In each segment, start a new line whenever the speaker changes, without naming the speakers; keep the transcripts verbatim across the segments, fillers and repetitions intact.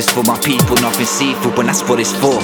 this for my people, nothing seafood, but that's what it's for.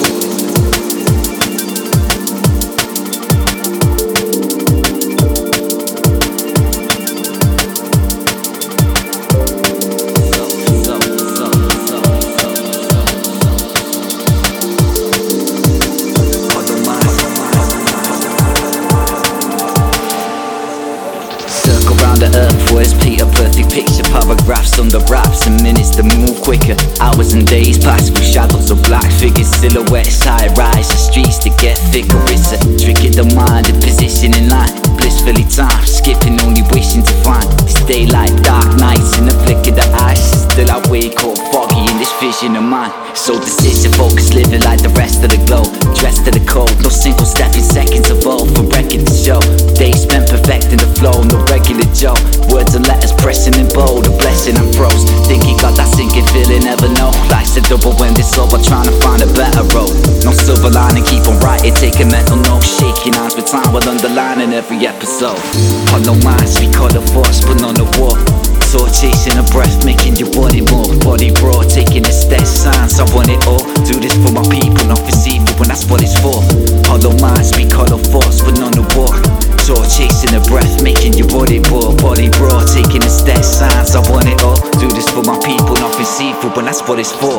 The earth was Peter, perfect picture, paragraphs on the raps and minutes to move quicker. Hours and days pass through shadows of black figures, silhouettes high rise, the streets to get thicker. It's a trick in the mind, the position in line, blissfully time, skipping only wishing to find this daylight, dark nights in the flick of the eyes. Still I wake up foggy in this vision of mine. So decision focus, living like the rest of the globe, dressed to the cold, no single step in seconds of all from record to show. Days spent perfecting the flow, no regular Joe. Words and letters pressing in bold, a blessing I'm froze. Think he got that sinking feeling, never know. Life's a double when it's over, trying to find a better road. No silver lining, keep on writing, taking mental notes, shaking hands with time while underlining every episode. Hollow minds, we call the force, but on the war. Sword chasing a breath, making your body more. Body raw, taking a step, signs, I want it all. Do this for my people, not for evil, when that's what it's for. Hollow minds, we call the force, but on the war. Sword chasing a breath, making your body raw. Body raw, taking a step, signs, I want it all. Do this for my people, not for evil, when that's what it's for.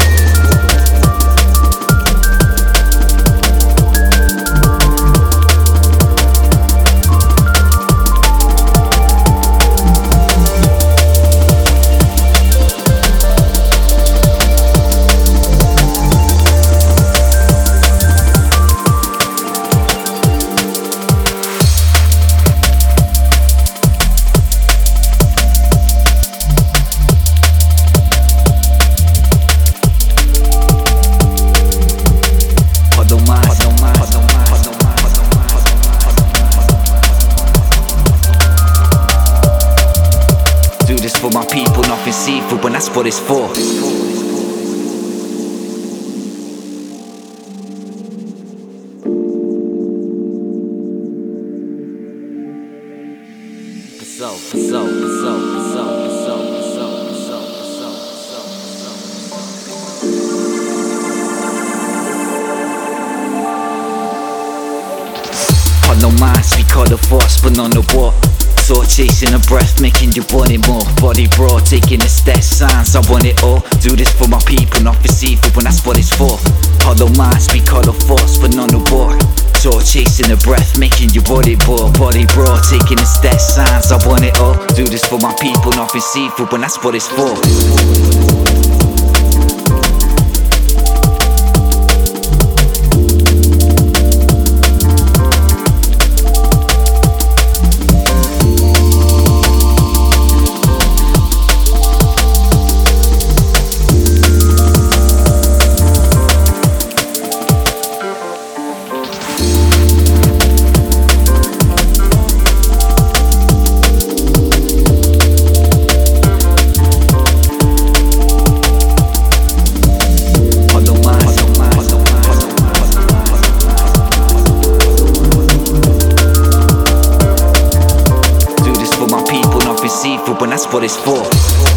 For my people, nothing seafood, but that's what it's for. So, so, so, so, so, so, so, so, Hollow minds, we call the force, but on the war. Sword chasing a breath, making you want it more. Body raw, taking a step, signs, I want it all. Do this for my people, not for evil, when that's what it's for. Hollow minds, we call the force, but none of war. Sword chasing a breath, making your body raw. Body raw, taking a step, signs, I want it all. Do this for my people, not for evil, when that's what it's for. Seafood, but that's what it's for.